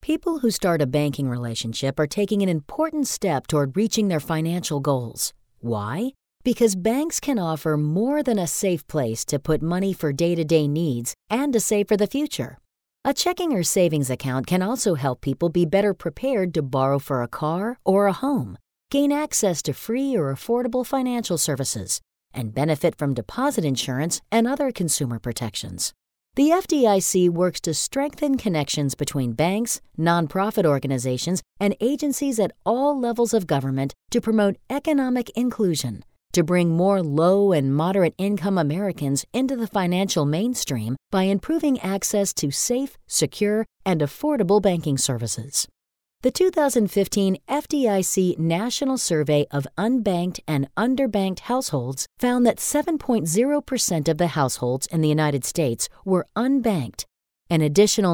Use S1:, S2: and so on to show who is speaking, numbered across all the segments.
S1: People who start a banking relationship are taking an important step toward reaching their financial goals. Why? Because banks can offer more than a safe place to put money for day-to-day needs and to save for the future. A checking or savings account can also help people be better prepared to borrow for a car or a home, gain access to free or affordable financial services, and benefit from deposit insurance and other consumer protections. The FDIC works to strengthen connections between banks, nonprofit organizations, and agencies at all levels of government to promote economic inclusion, to bring more low and moderate income Americans into the financial mainstream by improving access to safe, secure, and affordable banking services. The 2015 FDIC National Survey of Unbanked and Underbanked Households found that 7.0% of the households in the United States were unbanked. An additional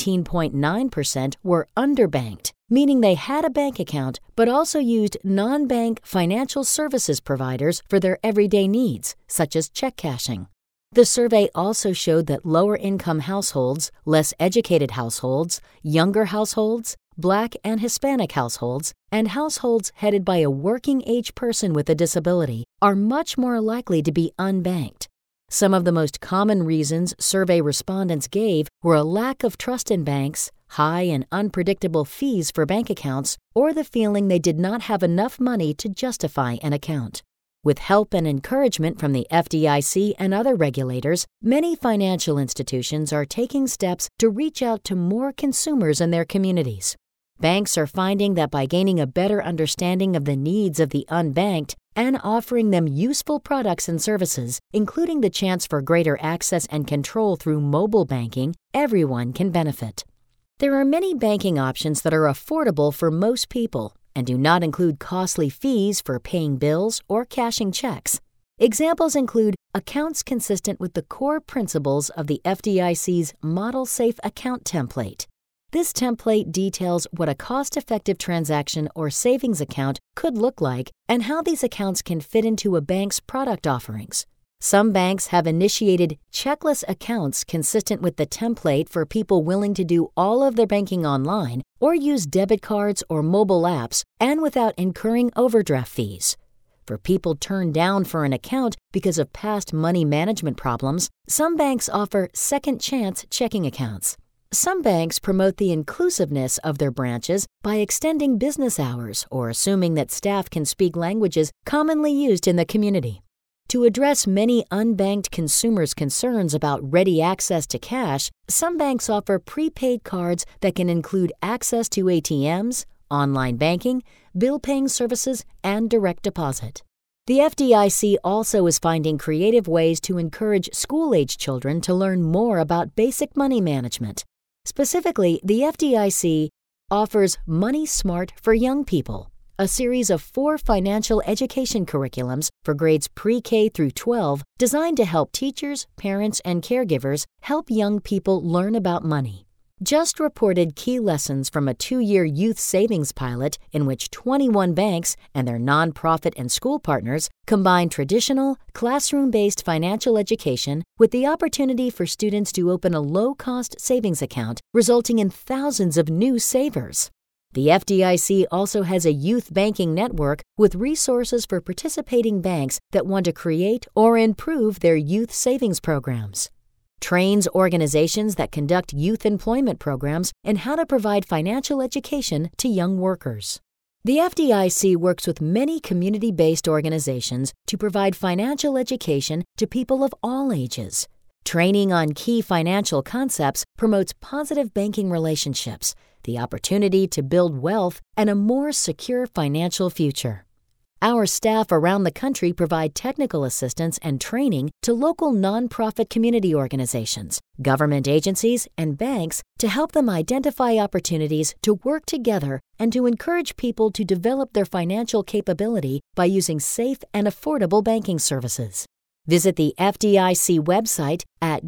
S1: 19.9% were underbanked, meaning they had a bank account but also used non-bank financial services providers for their everyday needs, such as check cashing. The survey also showed that lower-income households, less educated households, younger households, Black and Hispanic households, and households headed by a working-age person with a disability are much more likely to be unbanked. Some of the most common reasons survey respondents gave were a lack of trust in banks, high and unpredictable fees for bank accounts, or the feeling they did not have enough money to justify an account. With help and encouragement from the FDIC and other regulators, many financial institutions are taking steps to reach out to more consumers in their communities. Banks are finding that by gaining a better understanding of the needs of the unbanked and offering them useful products and services, including the chance for greater access and control through mobile banking, everyone can benefit. There are many banking options that are affordable for most people and do not include costly fees for paying bills or cashing checks. Examples include accounts consistent with the core principles of the FDIC's Model Safe Account template. This template details what a cost-effective transaction or savings account could look like and how these accounts can fit into a bank's product offerings. Some banks have initiated checkless accounts consistent with the template for people willing to do all of their banking online or use debit cards or mobile apps and without incurring overdraft fees. For people turned down for an account because of past money management problems, some banks offer second chance checking accounts. Some banks promote the inclusiveness of their branches by extending business hours or assuming that staff can speak languages commonly used in the community. To address many unbanked consumers' concerns about ready access to cash, some banks offer prepaid cards that can include access to ATMs, online banking, bill-paying services, and direct deposit. The FDIC also is finding creative ways to encourage school-age children to learn more about basic money management. Specifically, the FDIC offers Money Smart for Young People, a series of 4 financial education curriculums for grades pre-K through 12 designed to help teachers, parents, and caregivers help young people learn about money. Just reported key lessons from a 2-year youth savings pilot in which 21 banks and their nonprofit and school partners combine traditional, classroom-based financial education with the opportunity for students to open a low-cost savings account, resulting in thousands of new savers. The FDIC also has a youth banking network with resources for participating banks that want to create or improve their youth savings programs. Trains organizations that conduct youth employment programs and how to provide financial education to young workers. The FDIC works with many community-based organizations to provide financial education to people of all ages. Training on key financial concepts promotes positive banking relationships, the opportunity to build wealth, and a more secure financial future. Our staff around the country provide technical assistance and training to local nonprofit community organizations, government agencies, and banks to help them identify opportunities to work together and to encourage people to develop their financial capability by using safe and affordable banking services. Visit the FDIC website at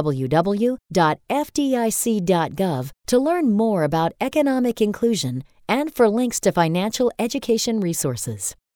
S1: www.fdic.gov to learn more about economic inclusion and for links to financial education resources.